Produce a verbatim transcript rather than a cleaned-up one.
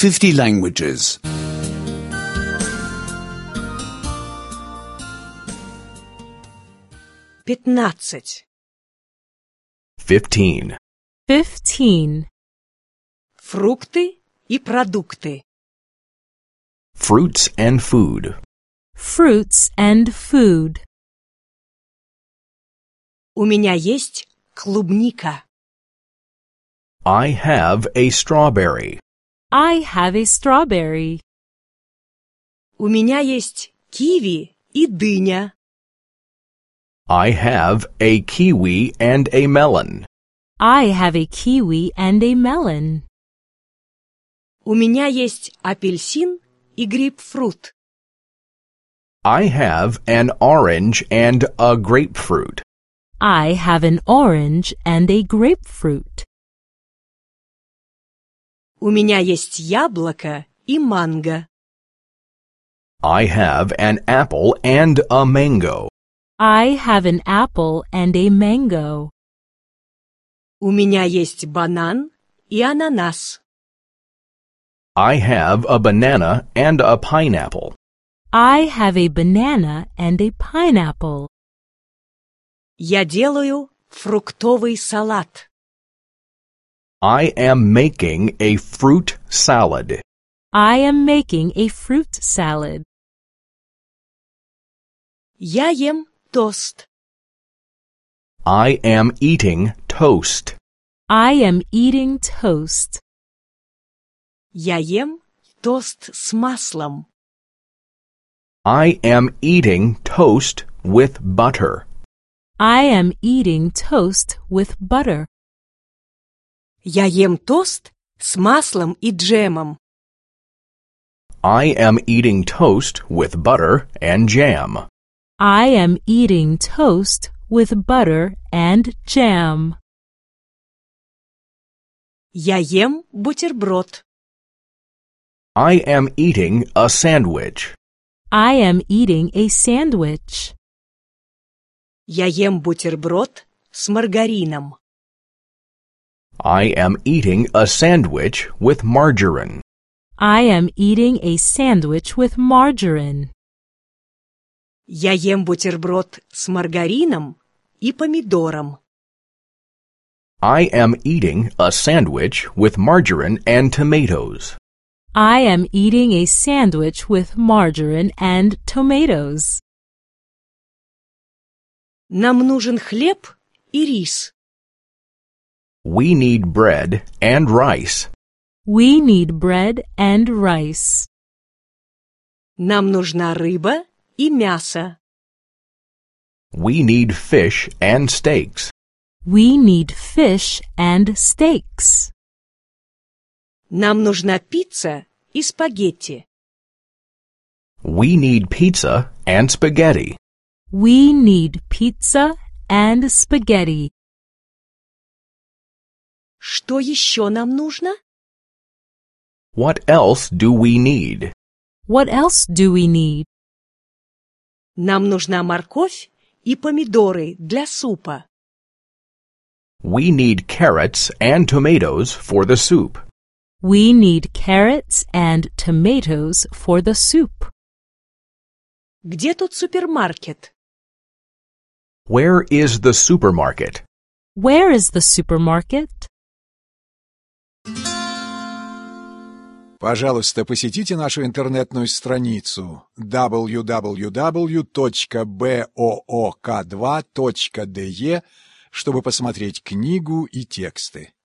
fifty languages. пятнадцать. Fifteen. Fifteen. Фрукты и продукты. Fruits and food. Fruits and food. У меня есть клубника. I have a strawberry. I have a strawberry. У меня есть киви и дыня. I have a kiwi and a melon. I have a kiwi and a melon. У меня есть апельсин и грейпфрут. I have an orange and a grapefruit. I have an orange and a grapefruit. У меня есть яблоко и манго. I have an apple and a mango. I have an apple and a mango. У меня есть банан и ананас. I have a banana and a pineapple. I have a banana and a pineapple. Я делаю фруктовый салат. I am making a fruit salad. I am making a fruit salad. Я ем тост. I am eating toast. I am eating toast. Я ем тост с маслом. I am eating toast with butter. I am eating toast with butter. Я ем тост с маслом и джемом. I am eating toast with butter and jam. I am eating toast with butter and jam. Я ем бутерброд. I am eating a sandwich. I am eating a sandwich. Я ем бутерброд с маргарином. I am eating a sandwich with margarine. I am eating a sandwich with margarine. Я ем бутерброд с маргарином и помидором. I am eating a sandwich with margarine and tomatoes. I am eating a sandwich with margarine and tomatoes. Нам нужен хлеб и рис. We need bread and rice. We need bread and rice. Нам нужна рыба и мясо. We need fish and steaks. We need fish and steaks. Нам нужна пицца и спагетти. We need pizza and spaghetti. We need pizza and spaghetti. Что еще нам нужно? What else do we need? What else do we need? Нам нужна морковь и помидоры для супа. We need carrots and tomatoes for the soup. We need carrots and tomatoes for the soup. Где тут супермаркет? Where is the supermarket? Where is the supermarket? Пожалуйста, посетите нашу интернетную страницу дабл ю дабл ю дабл ю точка боок два точка де, чтобы посмотреть книгу и тексты.